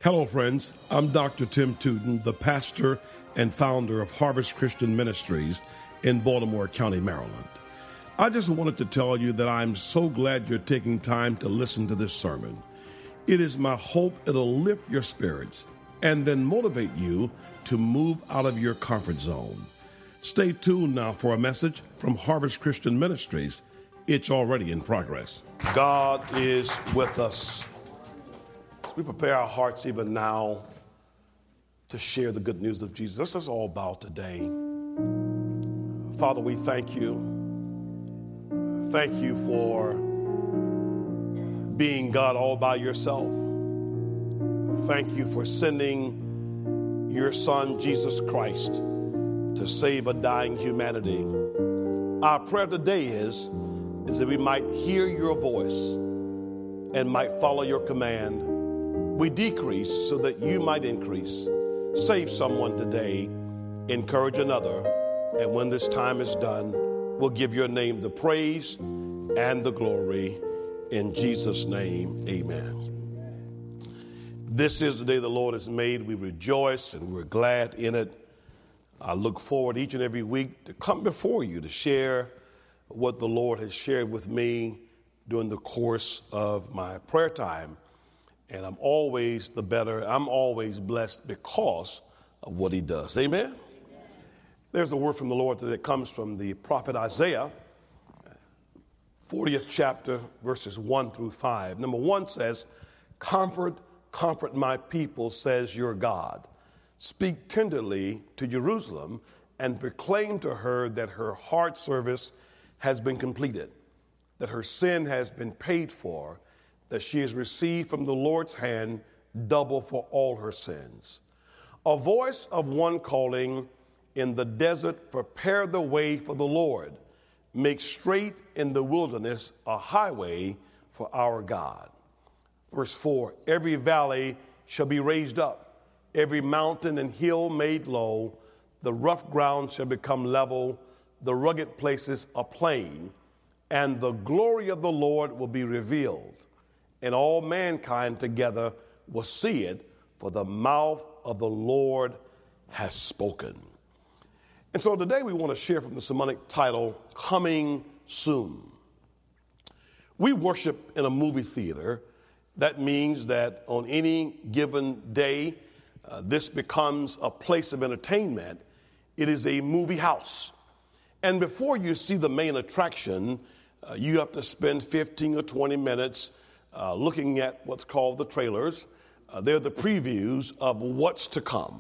Hello, friends. I'm Dr. Tim Tootin, the pastor and founder of Harvest Christian Ministries in Baltimore County, Maryland. I just wanted to tell you that I'm so glad you're taking time to listen to this sermon. It is my hope it'll lift your spirits and then motivate you to move out of your comfort zone. Stay tuned now for a message from Harvest Christian Ministries. It's already in progress. God is with us. We prepare our hearts even now to share the good news of Jesus. This is all about today. Father, we thank you. Thank you for being God all by yourself. Thank you for sending your Son, Jesus Christ, to save a dying humanity. Our prayer today is that we might hear your voice and might follow your command. We decrease so that you might increase. Save someone today, encourage another, and when this time is done, we'll give your name the praise and the glory. In Jesus' name, amen. This is the day the Lord has made. We rejoice and we're glad in it. I look forward each and every week to come before you to share what the Lord has shared with me during the course of my prayer time. And I'm always blessed because of what he does. Amen? There's a word from the Lord that comes from the prophet Isaiah, 40th chapter, verses 1 through 5. Number 1 says, Comfort, comfort my people, says your God. Speak tenderly to Jerusalem and proclaim to her that her heart service has been completed, that her sin has been paid for, that she has received from the Lord's hand double for all her sins. A voice of one calling in the desert, prepare the way for the Lord. Make straight in the wilderness a highway for our God. Verse 4, every valley shall be raised up, every mountain and hill made low. The rough ground shall become level, the rugged places a plain, and the glory of the Lord will be revealed. And all mankind together will see it, for the mouth of the Lord has spoken. And so today we want to share from the sermonic title, Coming Soon. We worship in a movie theater. That means that on any given day, this becomes a place of entertainment. It is a movie house. And before you see the main attraction, you have to spend 15 or 20 minutes looking at what's called the trailers. They're the previews of what's to come.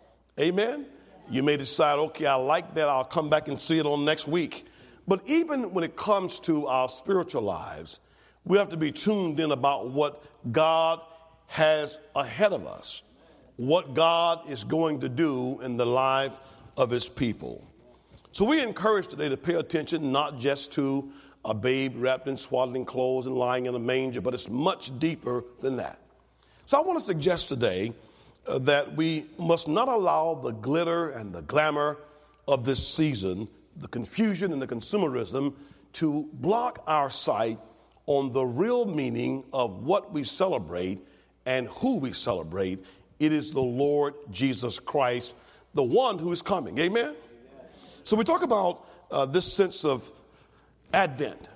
Amen? You may decide, okay, I like that. I'll come back and see it on next week. But even when it comes to our spiritual lives, we have to be tuned in about what God has ahead of us, what God is going to do in the life of his people. So we encourage today to pay attention not just to a babe wrapped in swaddling clothes and lying in a manger, but it's much deeper than that. So I want to suggest today that we must not allow the glitter and the glamour of this season, the confusion and the consumerism, to block our sight on the real meaning of what we celebrate and who we celebrate. It is the Lord Jesus Christ, the one who is coming. Amen? So we talk about this sense of Advent.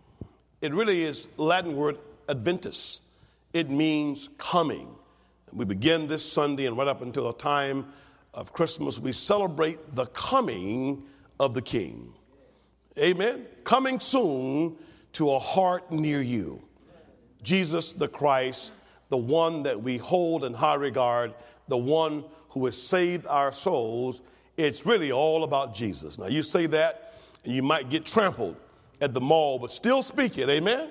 It really is Latin word adventus. It means coming. We begin this Sunday and right up until the time of Christmas, we celebrate the coming of the King. Amen. Coming soon to a heart near you. Jesus the Christ, the one that we hold in high regard, the one who has saved our souls. It's really all about Jesus. Now you say that and you might get trampled at the mall, but still speak it. Amen?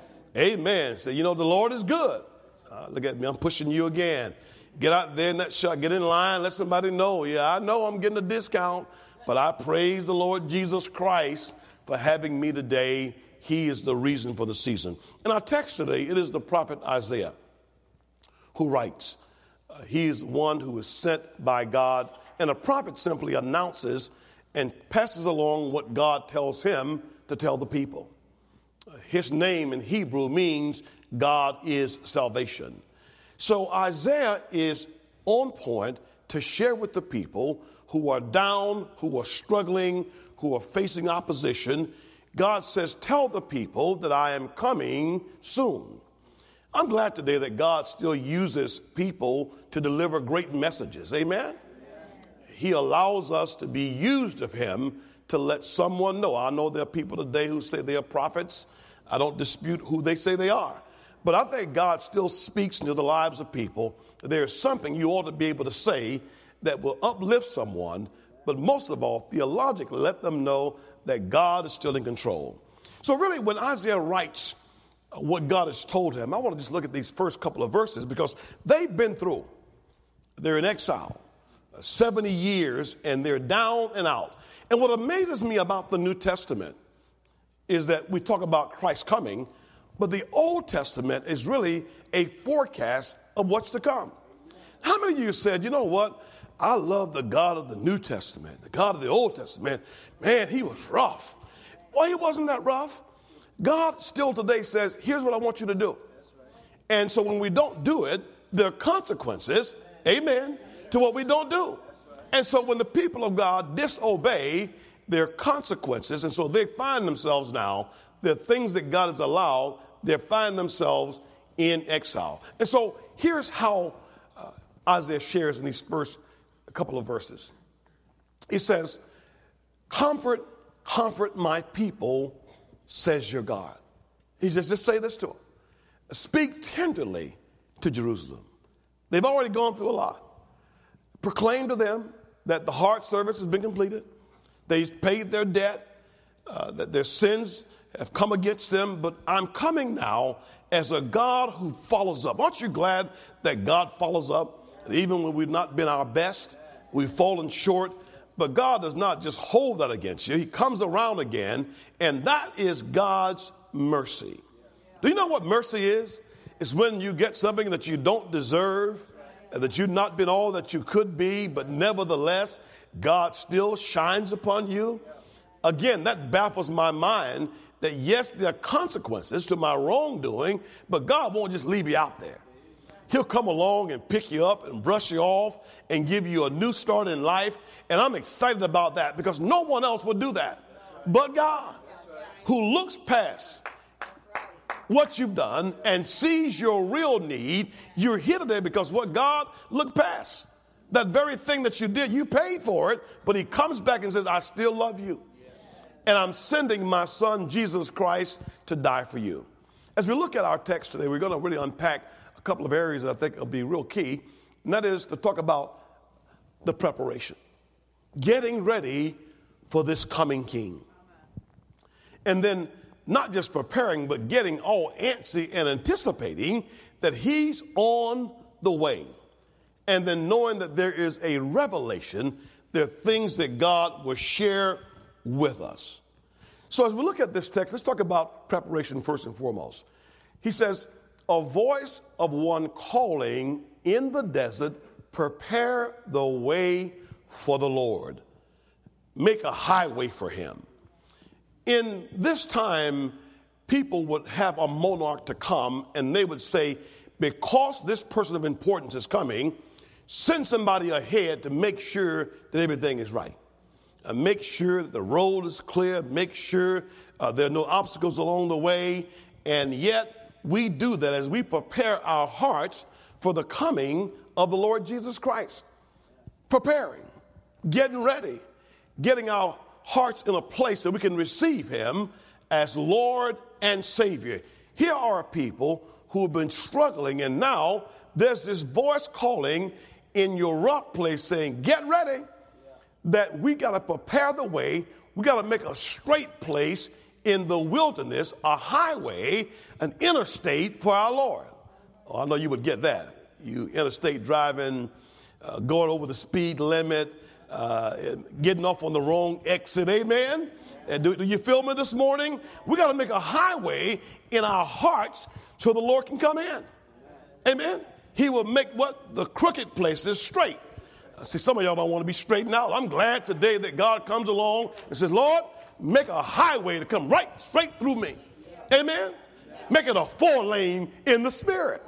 Amen. Say, the Lord is good. Look at me. I'm pushing you again. Get out there in that shop. Get in line. Let somebody know. Yeah, I know I'm getting a discount, but I praise the Lord Jesus Christ for having me today. He is the reason for the season. In our text today, it is the prophet Isaiah who writes. He is one who is sent by God, and a prophet simply announces and passes along what God tells him to tell the people. His name in Hebrew means God is salvation. So Isaiah is on point to share with the people who are down, who are struggling, who are facing opposition. God says, tell the people that I am coming soon. I'm glad today that God still uses people to deliver great messages. Amen? He allows us to be used of him to let someone know. I know there are people today who say they are prophets. I don't dispute who they say they are. But I think God still speaks into the lives of people. There's something you ought to be able to say that will uplift someone, but most of all, theologically, let them know that God is still in control. So really, when Isaiah writes what God has told him, I want to just look at these first couple of verses because they've been through. They're in exile, 70 years, and they're down and out. And what amazes me about the New Testament is that we talk about Christ coming, but the Old Testament is really a forecast of what's to come. How many of you said, you know what? I love the God of the New Testament, the God of the Old Testament. Man, he was rough. Well, he wasn't that rough. God still today says, here's what I want you to do. And so when we don't do it, there are consequences, amen, to what we don't do. And so when the people of God disobey, there are consequences. And so they find themselves now, the things that God has allowed, they find themselves in exile. And so here's how Isaiah shares in these first couple of verses. He says, comfort my people, says your God. He says, just say this to them. Speak tenderly to Jerusalem. They've already gone through a lot. Proclaim to them that the heart service has been completed. They've paid their debt, that their sins have come against them. But I'm coming now as a God who follows up. Aren't you glad that God follows up? Even when we've not been our best, we've fallen short. But God does not just hold that against you. He comes around again, and that is God's mercy. Do you know what mercy is? It's when you get something that you don't deserve, that you've not been all that you could be, but nevertheless, God still shines upon you. Again, that baffles my mind that yes, there are consequences to my wrongdoing, but God won't just leave you out there. He'll come along and pick you up and brush you off and give you a new start in life. And I'm excited about that because no one else would do that but God, who looks past what you've done and sees your real need. You're here today because what God looked past. That very thing that you did, you paid for it, but he comes back and says, I still love you. And I'm sending my son, Jesus Christ, to die for you. As we look at our text today, we're going to really unpack a couple of areas that I think will be real key, and that is to talk about the preparation, getting ready for this coming king. And then not just preparing, but getting all antsy and anticipating that he's on the way. And then knowing that there is a revelation, there are things that God will share with us. So as we look at this text, let's talk about preparation first and foremost. He says, a voice of one calling in the desert, prepare the way for the Lord. Make a highway for him. In this time, people would have a monarch to come and they would say, because this person of importance is coming, send somebody ahead to make sure that everything is right. Make sure that the road is clear. Make sure there are no obstacles along the way. And yet, we do that as we prepare our hearts for the coming of the Lord Jesus Christ. Preparing, getting ready, getting our hearts in a place that we can receive him as Lord and Savior. Here are people who have been struggling, and now there's this voice calling in your rough place saying, get ready, that we got to prepare the way. We got to make a straight place in the wilderness, a highway, an interstate for our Lord. Oh, I know you would get that. You interstate driving, going over the speed limit, getting off on the wrong exit. Amen. And do you feel me this morning? We got to make a highway in our hearts so the Lord can come in. Amen. He will make what? The crooked places straight. See, some of y'all don't want to be straightened out. I'm glad today that God comes along and says, Lord, make a highway to come right straight through me. Amen. Make it a 4-lane in the spirit.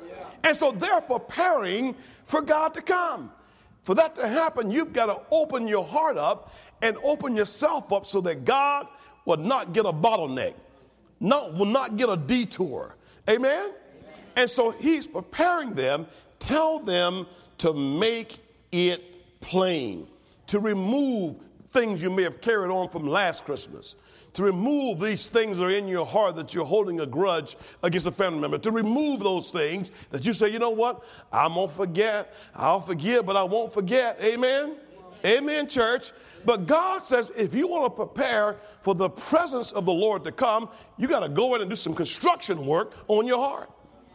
And so they're preparing for God to come. For that to happen, you've got to open your heart up and open yourself up so that God will not get a bottleneck, will not get a detour. Amen? And so he's preparing them, tell them to make it plain, to remove things you may have carried on from last Christmas, to remove these things that are in your heart that you're holding a grudge against a family member, to remove those things that you say, you know what, I'm going to forget, I'll forgive, but I won't forget. Amen? Amen, church. But God says if you want to prepare for the presence of the Lord to come, you got to go in and do some construction work on your heart.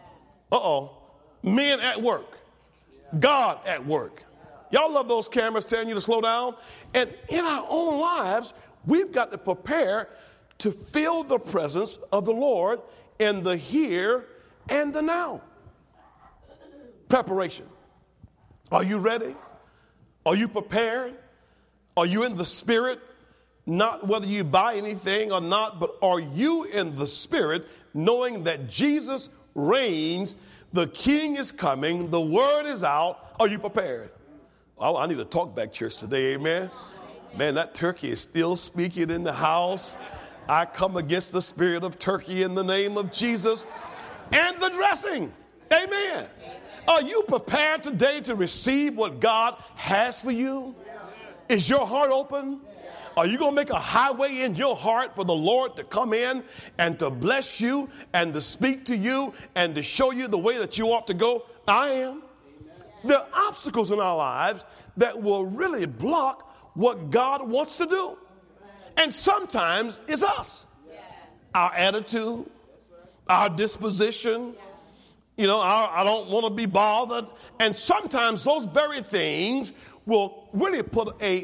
Men at work. God at work. Y'all love those cameras telling you to slow down. And in our own lives, we've got to prepare to feel the presence of the Lord in the here and the now. Preparation. Are you ready? Are you prepared? Are you in the spirit? Not whether you buy anything or not, but are you in the spirit knowing that Jesus reigns, the King is coming, the word is out? Are you prepared? Oh, I need to talk back, church, today, amen? Man, that turkey is still speaking in the house. I come against the spirit of turkey in the name of Jesus. And the dressing, amen. Are you prepared today to receive what God has for you? Is your heart open? Are you going to make a highway in your heart for the Lord to come in and to bless you and to speak to you and to show you the way that you ought to go? I am. There are obstacles in our lives that will really block what God wants to do. And sometimes it's us. Our attitude, our disposition, I don't want to be bothered. And sometimes those very things will really put a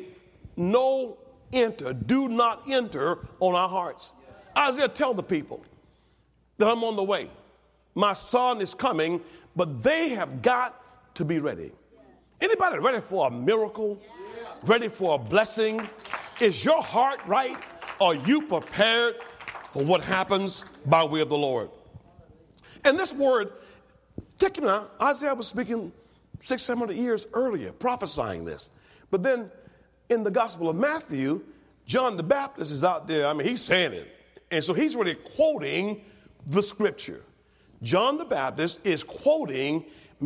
do not enter on our hearts. Isaiah, tell the people that I'm on the way. My son is coming, but they have got to be ready. Anybody ready for a miracle? Ready for a blessing? Is your heart right? Are you prepared for what happens by way of the Lord? And this word, check it out, Isaiah was speaking 600-700 years earlier, prophesying this. But then in the Gospel of Matthew, John the Baptist is out there. He's saying it. And so he's really quoting the scripture. John the Baptist is quoting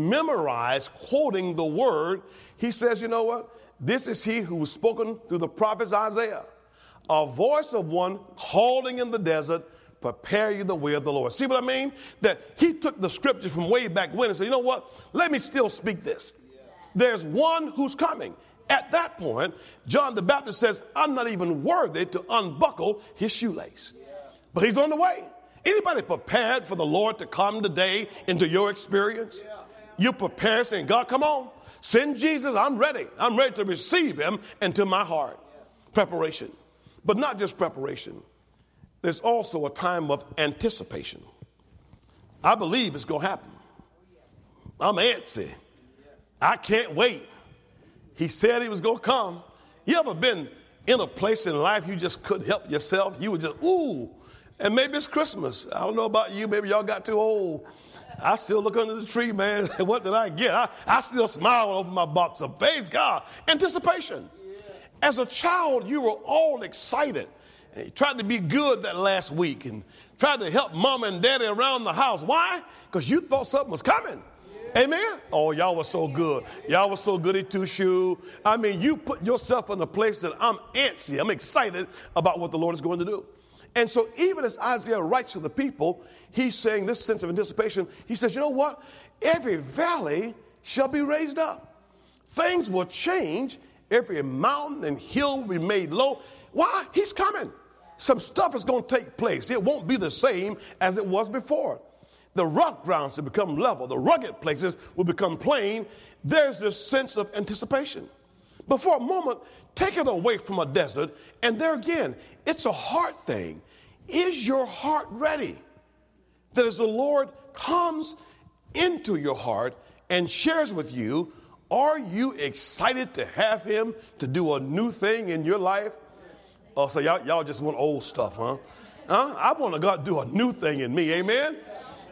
the word. He says, you know what? This is he who was spoken through the prophet Isaiah, a voice of one calling in the desert, prepare you the way of the Lord. See what I mean? That he took the scripture from way back when and said, you know what? Let me still speak this. There's one who's coming. At that point, John the Baptist says, I'm not even worthy to unbuckle his shoelace. But he's on the way. Anybody prepared for the Lord to come today into your experience? You prepared saying, God, come on. Send Jesus. I'm ready. I'm ready to receive him into my heart. Preparation. But not just preparation. There's also a time of anticipation. I believe it's going to happen. I'm antsy. I can't wait. He said he was going to come. You ever been in a place in life you just couldn't help yourself? You were just, ooh. And maybe it's Christmas. I don't know about you. Maybe y'all got too old. I still look under the tree, man. What did I get? I still smile over my box of praise God. Anticipation. As a child, you were all excited. And you tried to be good that last week and tried to help mom and daddy around the house. Why? Because you thought something was coming. Amen? Oh, y'all were so good. Y'all were so goody two-shoe. You put yourself in a place that I'm antsy. I'm excited about what the Lord is going to do. And so even as Isaiah writes to the people, he's saying this sense of anticipation. He says, you know what? Every valley shall be raised up. Things will change. Every mountain and hill will be made low. Why? He's coming. Some stuff is going to take place. It won't be the same as it was before. The rough grounds will become level. The rugged places will become plain. There's this sense of anticipation. But for a moment, take it away from a desert, and there again, it's a heart thing. Is your heart ready? That as the Lord comes into your heart and shares with you, are you excited to have him to do a new thing in your life? Oh, so y'all just want old stuff, huh? I want God to do a new thing in me, amen?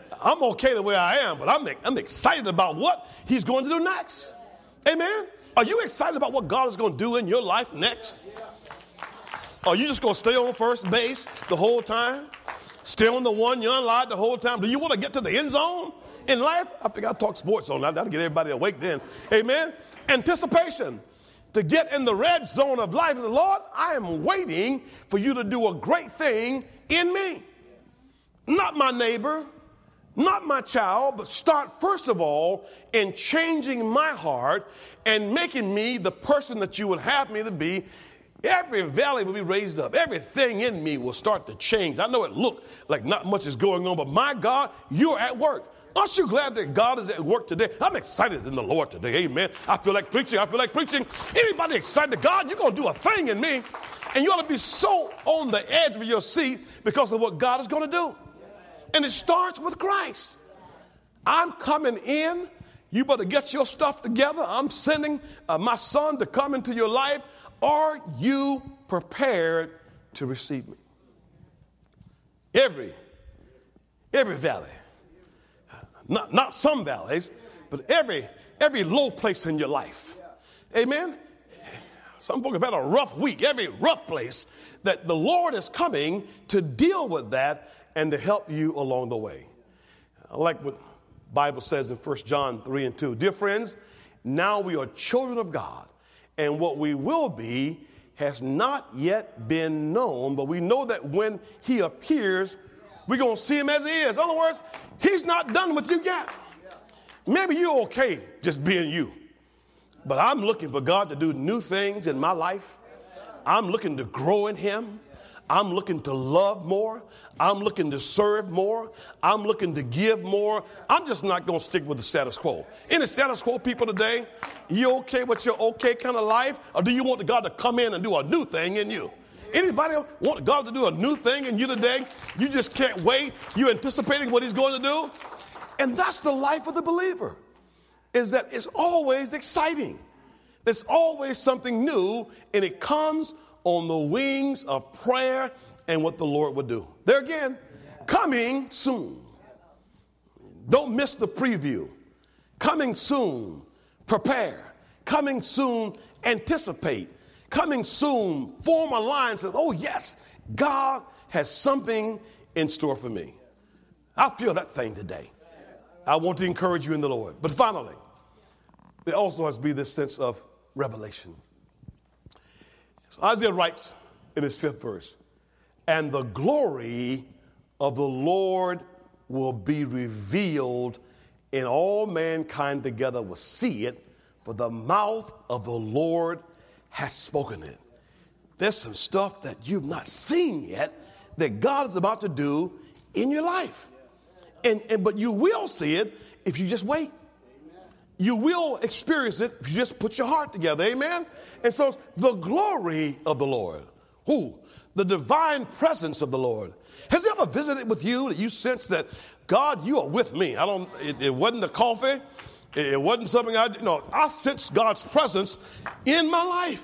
I'm okay the way I am, but I'm excited about what he's going to do next. Amen? Are you excited about what God is going to do in your life next? Are you just going to stay on first base the whole time? Stay on the 1 yard line the whole time? Do you want to get to the end zone in life? I think I'll talk sports on that. That'll get everybody awake then. Amen? Anticipation. To get in the red zone of life. Lord, I am waiting for you to do a great thing in me. Not my neighbor, not my child, but start first of all in changing my heart and making me the person that you would have me to be. Every valley will be raised up. Everything in me will start to change. I know it looked like not much is going on, but my God, you're at work. Aren't you glad that God is at work today? I'm excited in the Lord today. Amen. I feel like preaching. Anybody excited to God? You're going to do a thing in me. And you ought to be so on the edge of your seat because of what God is going to do. And it starts with Christ. I'm coming in. You better get your stuff together. I'm sending my son to come into your life. Are you prepared to receive me? Every valley. Not some valleys, but every low place in your life. Amen? Some folks have had a rough week, every rough place, that the Lord is coming to deal with that and to help you along the way. I like what the Bible says in 1 John 3:2. Dear friends, now we are children of God, and what we will be has not yet been known, but we know that when he appears, we're going to see him as he is. In other words, he's not done with you yet. Maybe you're okay just being you. But I'm looking for God to do new things in my life. I'm looking to grow in him. I'm looking to love more. I'm looking to serve more. I'm looking to give more. I'm just not going to stick with the status quo. Any status quo people today, you okay with your okay kind of life? Or do you want God to come in and do a new thing in you? Anybody want God to do a new thing in you today? You just can't wait. You're anticipating what he's going to do. And that's the life of the believer, is that it's always exciting. There's always something new, and it comes on the wings of prayer and what the Lord would do. There again, coming soon. Don't miss the preview. Coming soon, prepare. Coming soon, anticipate. Coming soon, form a line, says, oh yes, God has something in store for me. I feel that thing today. I want to encourage you in the Lord. But finally, there also has to be this sense of revelation. So Isaiah writes in his 5th verse, and the glory of the Lord will be revealed, and all mankind together will see it, for the mouth of the Lord has spoken it. There's some stuff that you've not seen yet that God is about to do in your life. But you will see it if you just wait. You will experience it if you just put your heart together. Amen? And so the glory of the Lord. Who? The divine presence of the Lord. Has he ever visited with you that you sense that, God, you are with me? It wasn't a coffee. It wasn't something I sense God's presence in my life.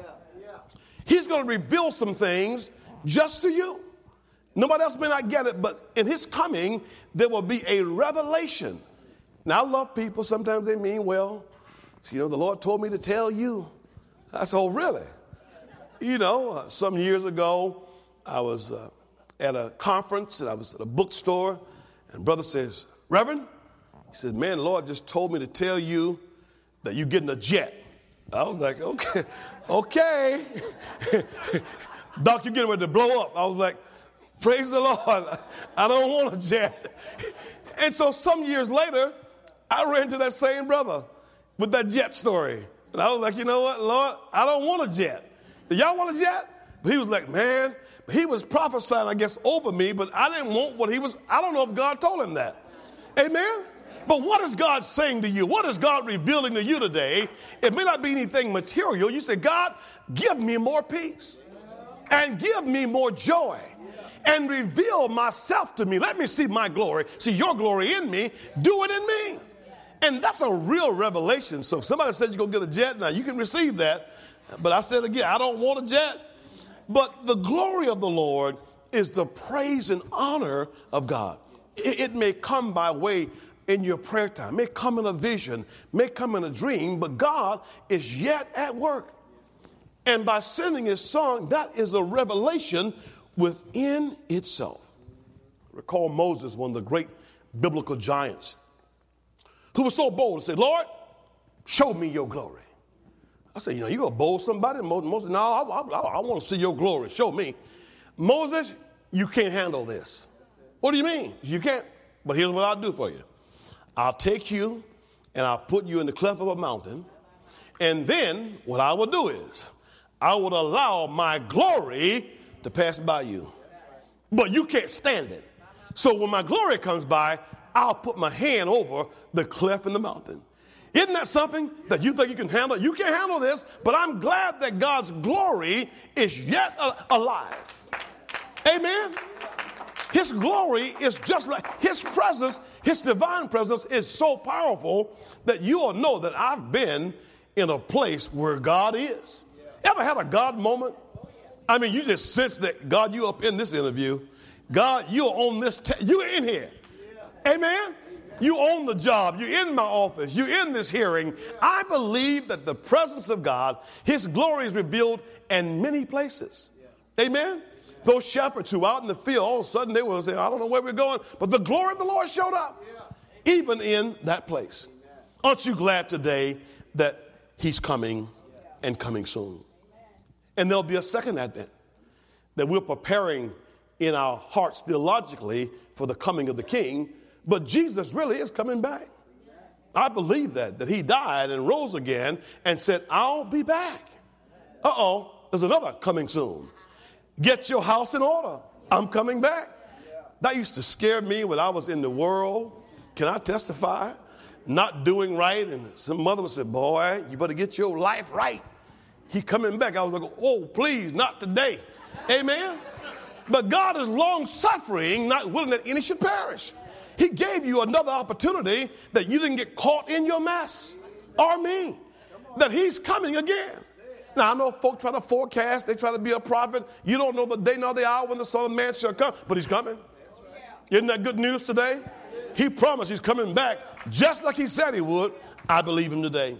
He's going to reveal some things just to you. Nobody else may not get it, but in his coming, there will be a revelation. Now, I love people. Sometimes they mean well. So, the Lord told me to tell you. I said, oh, really? Some years ago, I was at a conference, and I was at a bookstore, and brother says, Reverend, he said, man, the Lord just told me to tell you that you're getting a jet. I was like, okay. Doc, you're getting ready to blow up. I was like, praise the Lord. I don't want a jet. And so some years later, I ran to that same brother with that jet story. And I was like, you know what, Lord, I don't want a jet. Do y'all want a jet? But he was like, man, he was prophesying, I guess, over me, but I didn't want what he was. I don't know if God told him that. Amen? But what is God saying to you? What is God revealing to you today? It may not be anything material. You say, God, give me more peace and give me more joy and reveal myself to me. Let me see my glory. See your glory in me. Do it in me. And that's a real revelation. So if somebody said you're going to get a jet, now you can receive that. But I said again, I don't want a jet. But the glory of the Lord is the praise and honor of God. It may come by way in your prayer time, may come in a vision, may come in a dream, but God is yet at work. And by sending his son, that is a revelation within itself. Recall Moses, one of the great biblical giants, who was so bold to say, Lord, show me your glory. I said, you going to bold somebody? Moses, no, I want to see your glory. Show me. Moses, you can't handle this. What do you mean? You can't. But here's what I'll do for you. I'll take you and I'll put you in the cleft of a mountain. And then what I will do is I will allow my glory to pass by you. But you can't stand it. So when my glory comes by, I'll put my hand over the cleft in the mountain. Isn't that something that you think you can handle? You can't handle this, but I'm glad that God's glory is yet alive. Amen. His glory is just like his presence, his divine presence is so powerful that you will know that I've been in a place where God is. Ever had a God moment? I mean, you just sense that God, you up in this interview. God, you're on this, you're in here. Amen. You own the job. You're in my office. You're in this hearing. I believe that the presence of God, his glory is revealed in many places. Amen. Those shepherds who out in the field, all of a sudden they will say, I don't know where we're going, but the glory of the Lord showed up, even in that place. Aren't you glad today that he's coming and coming soon? And there'll be a second advent that we're preparing in our hearts theologically for the coming of the King, but Jesus really is coming back. I believe that he died and rose again and said, I'll be back. There's another coming soon. Get your house in order. I'm coming back. That used to scare me when I was in the world. Can I testify? Not doing right. And some mother would say, boy, you better get your life right. He coming back. I was like, oh, please, not today. Amen. But God is long suffering, not willing that any should perish. He gave you another opportunity that you didn't get caught in your mess or me, that he's coming again. Now, I know folk try to forecast. They try to be a prophet. You don't know the day nor the hour when the Son of Man shall come, but he's coming. Isn't that good news today? He promised he's coming back just like he said he would. I believe him today.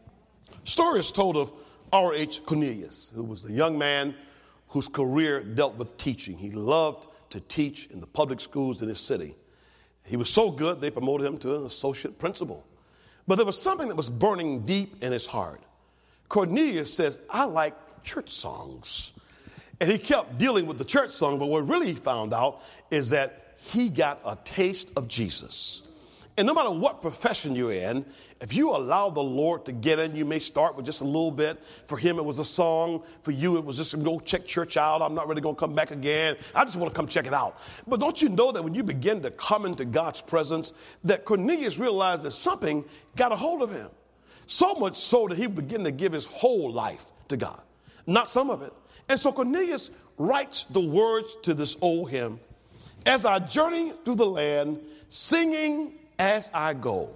Story is told of R.H. Cornelius, who was a young man whose career dealt with teaching. He loved to teach in the public schools in his city. He was so good, they promoted him to an associate principal. But there was something that was burning deep in his heart. Cornelius says, I like church songs. And he kept dealing with the church song, but what really he found out is that he got a taste of Jesus. And no matter what profession you're in, if you allow the Lord to get in, you may start with just a little bit. For him, it was a song. For you, it was just go check church out. I'm not really going to come back again. I just want to come check it out. But don't you know that when you begin to come into God's presence, that Cornelius realized that something got a hold of him. So much so that he began to give his whole life to God, not some of it. And so Cornelius writes the words to this old hymn, as I journey through the land, singing as I go,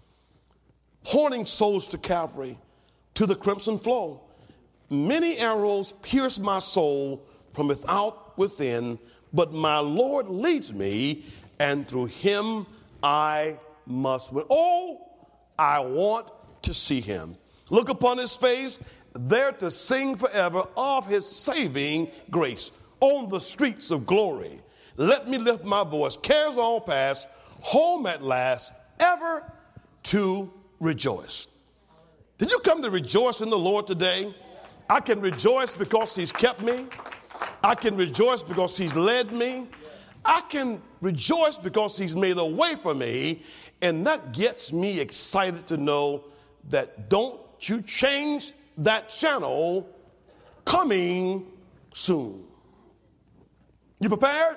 pointing souls to Calvary, to the crimson flow. Many arrows pierce my soul from without within, but my Lord leads me, and through him I must win. Oh, I want to see him. Look upon his face, there to sing forever of his saving grace. On the streets of glory, let me lift my voice. Cares all past, home at last, ever to rejoice. Did you come to rejoice in the Lord today? I can rejoice because he's kept me. I can rejoice because he's led me. I can rejoice because he's made a way for me. And that gets me excited to know that don't you change that channel, coming soon. You prepared?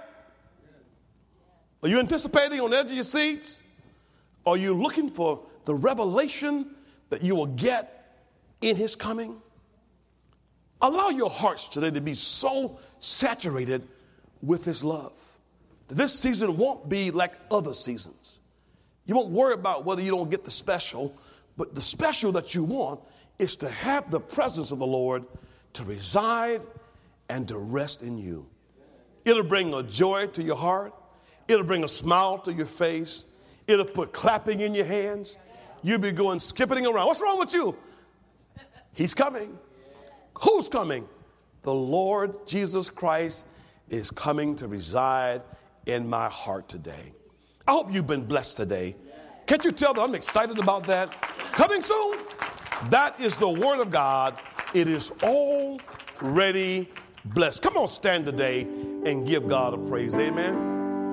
Are you anticipating on the edge of your seats? Are you looking for the revelation that you will get in his coming? Allow your hearts today to be so saturated with his love that this season won't be like other seasons. You won't worry about whether you don't get the special, but the special that you want is to have the presence of the Lord to reside and to rest in you. It'll bring a joy to your heart. It'll bring a smile to your face. It'll put clapping in your hands. You'll be going skipping around. What's wrong with you? He's coming. Who's coming? The Lord Jesus Christ is coming to reside in my heart today. I hope you've been blessed today. Can't you tell that I'm excited about that? Coming soon. That is the word of God. It is already blessed. Come on, stand today and give God a praise. Amen.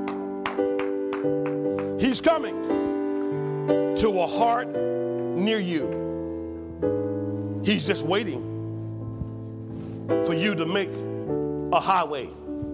He's coming to a heart near you. He's just waiting for you to make a highway,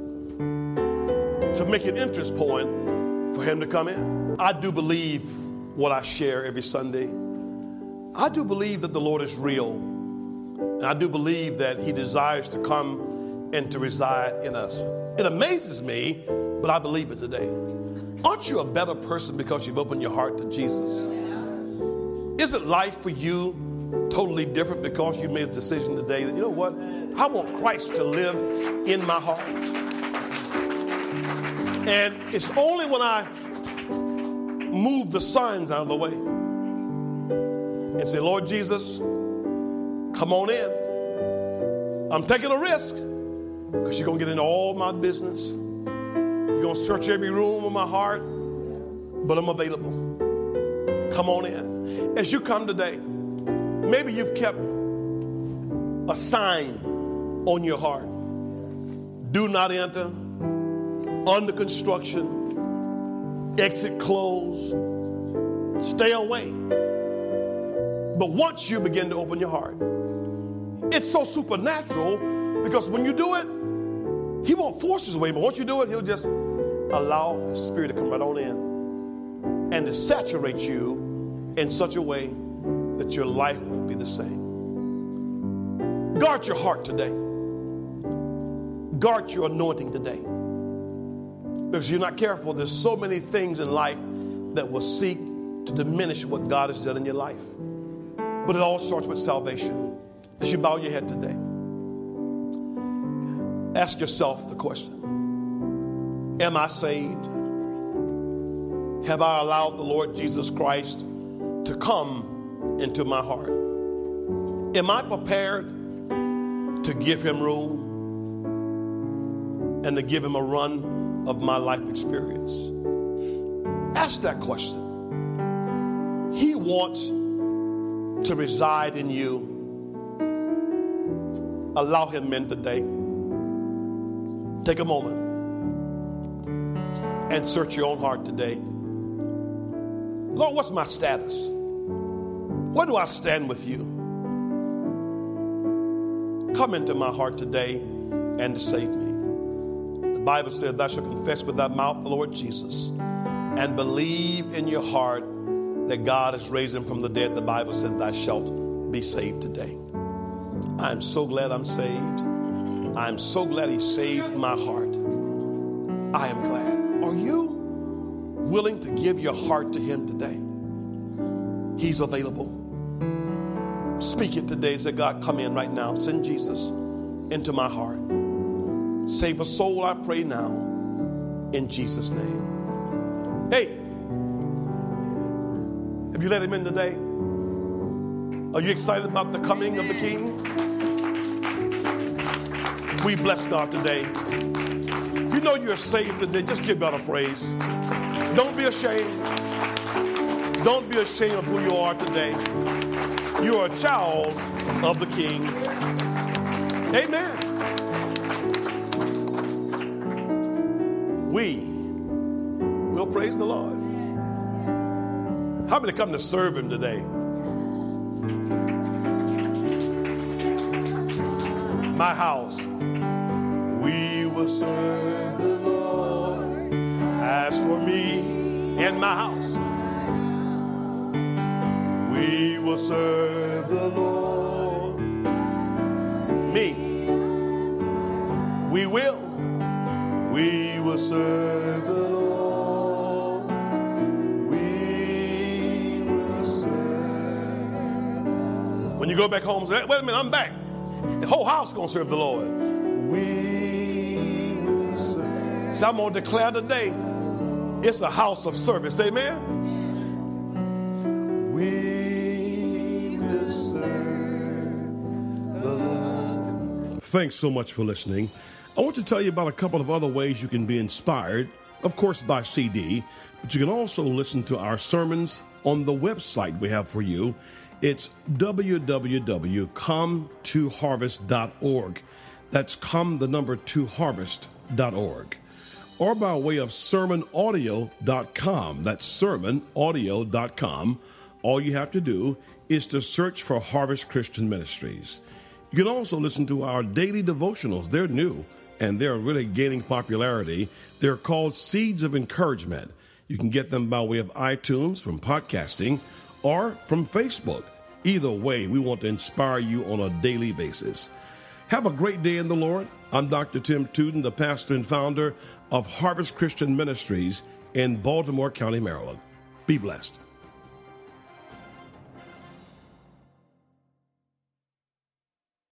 to make an entrance point for him to come in. I do believe what I share every Sunday. I do believe that the Lord is real. And I do believe that he desires to come and to reside in us. It amazes me, but I believe it today. Aren't you a better person because you've opened your heart to Jesus? Isn't life for you totally different because you made a decision today that, you know what? I want Christ to live in my heart. And it's only when I move the signs out of the way and say, Lord Jesus, come on in. I'm taking a risk because you're going to get into all my business. You're going to search every room of my heart, but I'm available. Come on in. As you come today, maybe you've kept a sign on your heart. Do not enter, under construction, exit closed, stay away. But once you begin to open your heart, it's so supernatural because when you do it, he won't force his way, but once you do it, he'll just allow his spirit to come right on in and to saturate you in such a way that your life won't be the same. Guard your heart today. Guard your anointing today. Because you're not careful, there's so many things in life that will seek to diminish what God has done in your life. But it all starts with salvation. As you bow your head today, ask yourself the question, am I saved? Have I allowed the Lord Jesus Christ to come into my heart? Am I prepared to give him room and to give him a run of my life experience? Ask that question. He wants to reside in you. Allow him in today. Take a moment and search your own heart today. Lord, what's my status? Where do I stand with you? Come into my heart today and to save me. The Bible says, thou shalt confess with thy mouth the Lord Jesus and believe in your heart that God has raised him from the dead. The Bible says, thou shalt be saved today. I'm so glad I'm saved. I'm so glad he saved my heart. I am glad. Are you willing to give your heart to him today? He's available. Speak it today. Say, God, come in right now. Send Jesus into my heart. Save a soul, I pray now, in Jesus' name. Hey, have you let him in today? Are you excited about the coming of the King? We bless God today. You know you're saved today. Just give God a praise. Don't be ashamed. Don't be ashamed of who you are today. You are a child of the King. Amen. We will praise the Lord. How many come to serve him today? My house, we will serve the Lord. As for me and my house, we will serve the Lord. Me, we will serve the Lord. We will serve. When you go back home, say, wait a minute, I'm back. The whole house is going to serve the Lord. We will serve. So I'm going to declare today, It's a house of service. Amen? We will serve the Lord. Thanks so much for listening. I want to tell you about a couple of other ways you can be inspired, of course, by CD, but you can also listen to our sermons on the website we have for you. It's www.come2harvest.org. That's come2harvest.org. Or by way of sermonaudio.com. That's sermonaudio.com. All you have to do is to search for Harvest Christian Ministries. You can also listen to our daily devotionals. They're new, and they're really gaining popularity. They're called Seeds of Encouragement. You can get them by way of iTunes, from podcasting, or from Facebook. Either way, we want to inspire you on a daily basis. Have a great day in the Lord. I'm Dr. Tim Tuden, the pastor and founder of Harvest Christian Ministries in Baltimore County, Maryland. Be blessed.